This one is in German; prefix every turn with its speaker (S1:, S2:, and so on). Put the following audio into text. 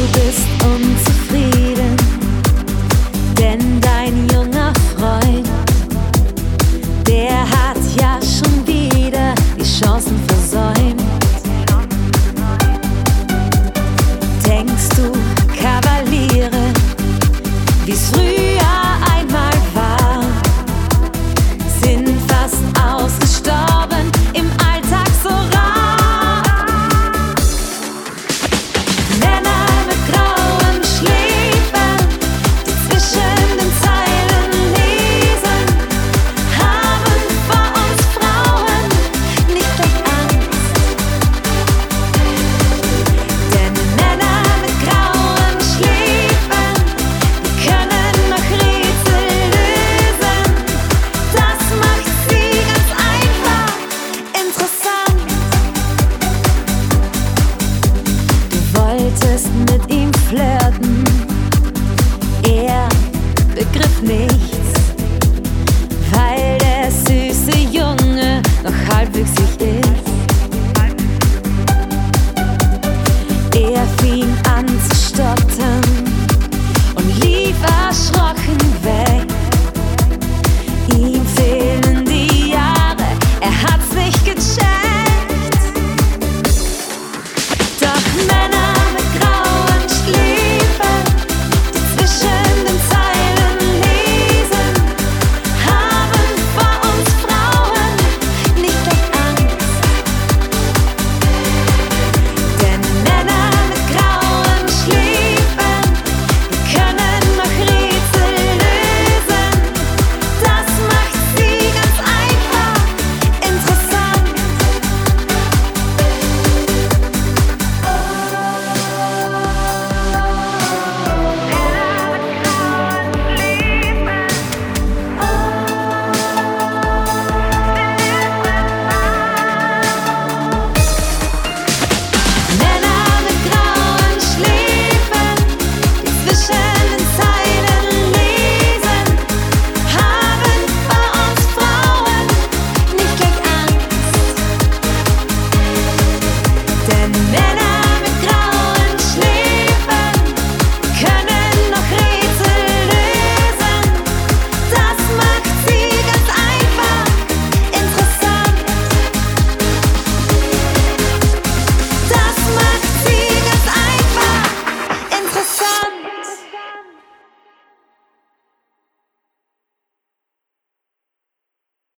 S1: bist unzufrieden, denn dein junger Freund, der hat ja schon wieder die Chancen versäumt. Denkst du, Kavaliere, wie's früher einmal war, sind fast ausgestorben, im Alltag so rar. Männer mit grauen Schläfen, die zwischen den Zeilen lesen, haben vor uns Frauen nicht gleich Angst. Denn Männer mit grauen Schläfen, die können noch Rätsel lösen. Das macht sie ganz einfach interessant. Du wolltest mit ihm flirten, er begriff nichts, weil der süße Junge noch halbwüchsig ist. Er fing an zu stottern,